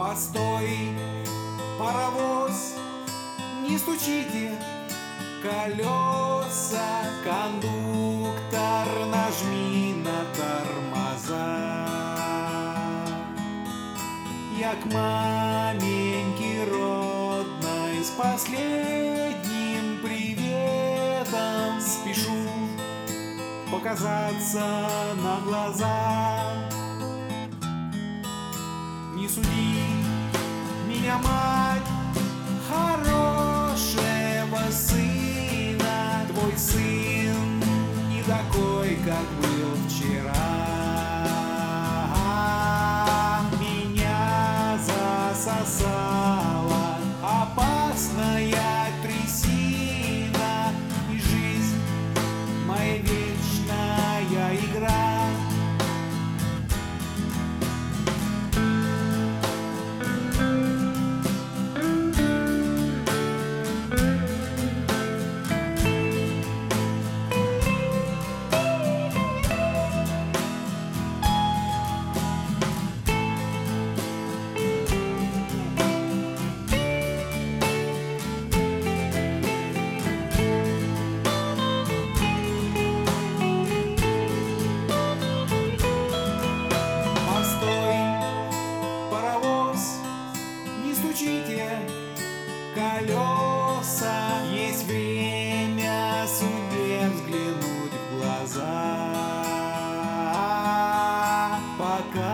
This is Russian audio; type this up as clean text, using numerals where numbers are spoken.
Постой, паровоз, не стучите колеса, кондуктор, нажми на тормоза. Я к маменьке родной с последним приветом спешу показаться на глаза. Не суди меня, мать, хорошего сына. Твой сын не такой, как был вчера. Меня засосала опасная трясина, и жизнь моя вечная игра. Колеса, есть время судьбе взглянуть в глаза. Пока